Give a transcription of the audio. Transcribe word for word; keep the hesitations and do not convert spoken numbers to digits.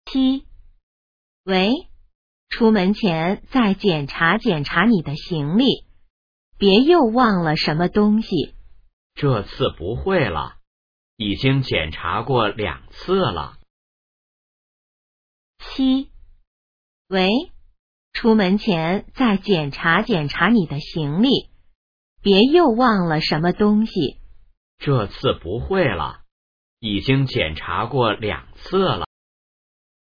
七，喂，出门前再检查检查你的行李，别又忘了什么东西。 这次不会了，已经检查过两次了。 七，喂，出门前再检查检查你的行李，别又忘了什么东西。 这次不会了，已经检查过两次了。